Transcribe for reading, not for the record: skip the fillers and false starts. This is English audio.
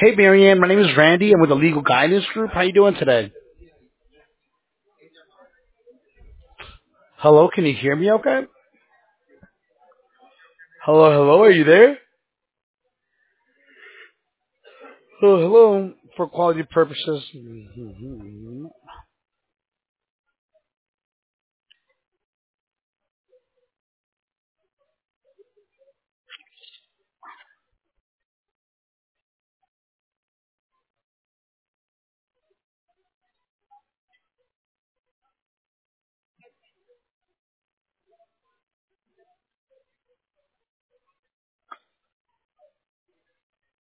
Hey, Marianne. My name is Randy. I'm with the Legal Guidance Group. How you doing today? Hello, can you hear me okay? Hello, hello. Are you there? Hello, hello. For quality purposes.